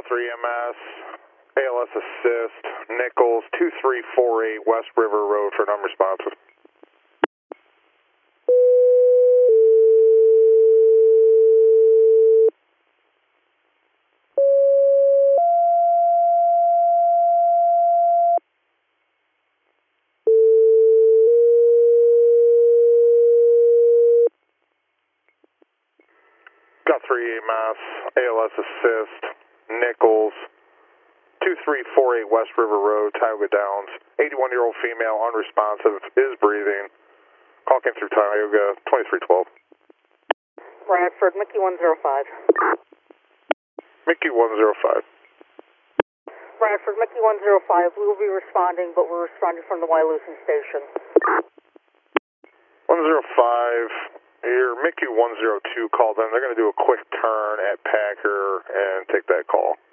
3 MS, ALS assist, Nichols, 2348 West River Road for an unresponsive. Got 3 MS, ALS assist, Nichols, 2348 West River Road, Tioga Downs. 81-year-old female, unresponsive, is breathing. Call came through Tioga, 2312. Bradford, Mickey 105. Mickey 105. Bradford, Mickey 105. We will be responding, but we're responding from the Wyalusing station. 105. Your Mickey 102 called in. They're going to do a quick turn at Packer and take that call.